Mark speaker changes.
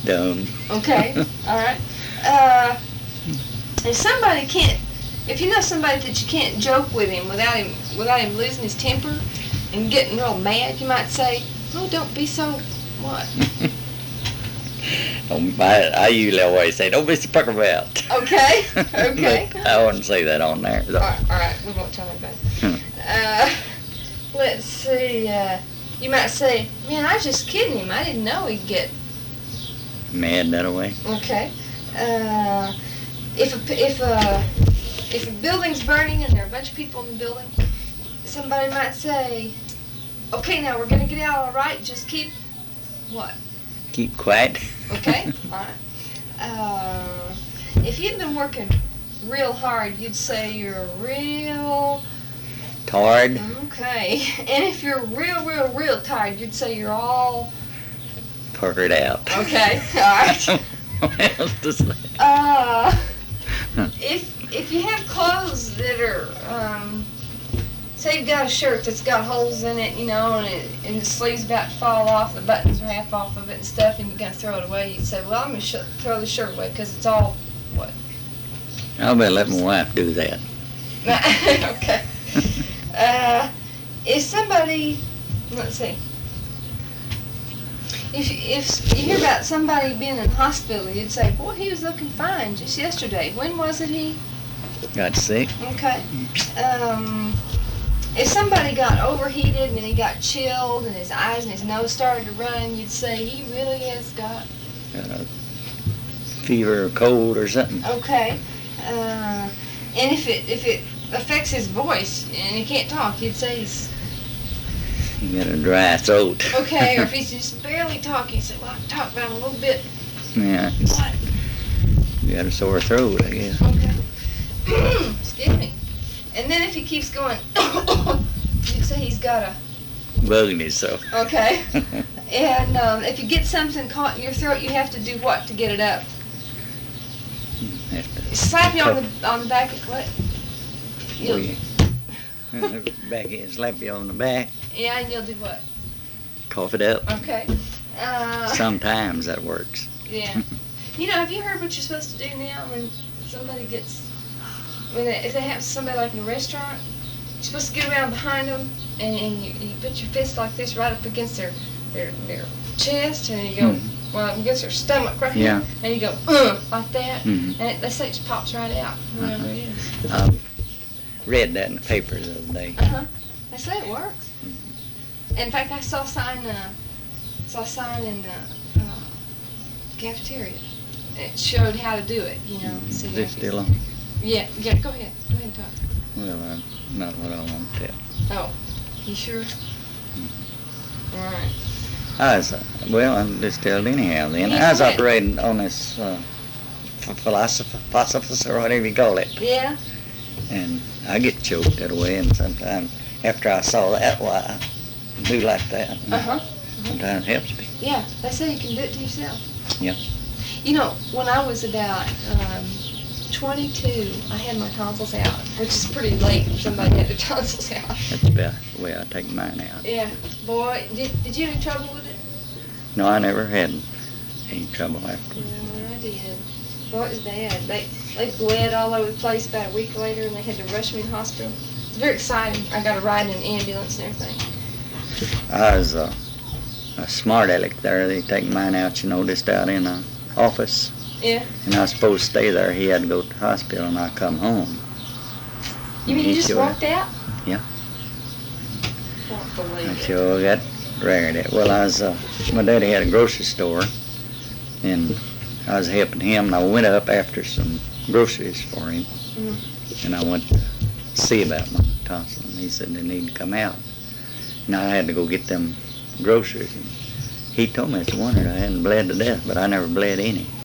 Speaker 1: Dumb.
Speaker 2: Okay, all right. If you know somebody that you can't joke with him without him losing his temper and getting real mad, you might say, "Oh, don't be so what?"
Speaker 1: I usually always say, "Don't be so pucker about."
Speaker 2: Okay, okay.
Speaker 1: I wouldn't say that on there. So.
Speaker 2: All right, we won't tell anybody. Let's see. You might say, "Man, I was just kidding him. I didn't know he'd get
Speaker 1: mad that way."
Speaker 2: Okay. If a building's burning and there are a bunch of people in the building, somebody might say, "Okay, now we're gonna get out all right. Just keep what?"
Speaker 1: Keep quiet.
Speaker 2: Okay. All right. If you'd been working real hard, you'd say you're real
Speaker 1: tired.
Speaker 2: Okay. And if you're real tired, you'd say you're all
Speaker 1: puckered out.
Speaker 2: Okay. All right.
Speaker 1: What else to say?
Speaker 2: If you have clothes that are, say you've got a shirt that's got holes in it, you know, and the sleeve's about to fall off, the buttons are half off of it and stuff, and you're going to throw it away, you'd say, well, I'm going to throw the shirt away because it's all, what?
Speaker 1: I'll better let my wife do that.
Speaker 2: Okay. If somebody, let's see, if you hear about somebody being in the hospital, you'd say, boy, he was looking fine just yesterday. When was it he
Speaker 1: got sick?
Speaker 2: Okay. If somebody got overheated and he got chilled and his eyes and his nose started to run, you'd say he really has got
Speaker 1: a fever or cold or something.
Speaker 2: Okay. And if it affects his voice and he can't talk, you'd say he's
Speaker 1: you got a dry throat.
Speaker 2: Okay, or if he's just barely talking, say, well, I can talk about a little bit.
Speaker 1: Yeah.
Speaker 2: What?
Speaker 1: You got a sore throat, I guess.
Speaker 2: Okay. Excuse me. And then if he keeps going, you'd say he's got a
Speaker 1: bug in his throat.
Speaker 2: Okay. And if you get something caught in your throat, you have to do what to get it up? Slap you on the back. What?
Speaker 1: Back in, slap you on the back.
Speaker 2: Yeah, and you'll do what?
Speaker 1: Cough it up.
Speaker 2: Okay.
Speaker 1: Sometimes that works.
Speaker 2: Yeah. You know, have you heard what you're supposed to do now when somebody gets, if they have somebody like in a restaurant, you're supposed to get around behind them and you put your fist like this right up against their chest and you go, well, against their stomach right here, and you go, like that, and they say it just pops right out, whatever it is.
Speaker 1: Read that in the paper the other day.
Speaker 2: They say it works. In fact, I saw a sign in the cafeteria. It showed how to do it, you know. So
Speaker 1: is this still on?
Speaker 2: Yeah, go ahead and talk.
Speaker 1: Well, not what I want to tell.
Speaker 2: Oh, you sure? All right.
Speaker 1: I'm just telling anyhow then.
Speaker 2: Yeah,
Speaker 1: I was operating on this philosopher or whatever you call it.
Speaker 2: Yeah.
Speaker 1: And I get choked that way, and sometimes after I saw that, why I do like that. Sometimes it helps me.
Speaker 2: Yeah, they say you can do it to yourself.
Speaker 1: Yeah.
Speaker 2: You know, when I was about 22, I had my tonsils out, which is pretty late for somebody to have their tonsils out.
Speaker 1: That's about the way I take mine out.
Speaker 2: Yeah. Boy, did you have any trouble with it?
Speaker 1: No, I never had any trouble afterwards.
Speaker 2: No, I did. Boy, it was bad. They bled all over the place about a week later, and they had to rush me to the hospital. It was very exciting. I got a ride in an ambulance and everything.
Speaker 1: I was a smart aleck there. They take mine out, just out in the office.
Speaker 2: Yeah.
Speaker 1: And I was supposed to stay there. He had to go to the hospital, and I come home.
Speaker 2: You mean you just walked out?
Speaker 1: Yeah.
Speaker 2: Can't believe
Speaker 1: I
Speaker 2: it.
Speaker 1: sure got rared at. Well, my daddy had a grocery store, and I was helping him, and I went up after some groceries for him, and I went to see about my tonsil, and he said they need to come out. And I had to go get them groceries. And he told me it's a wonder I hadn't bled to death, but I never bled any.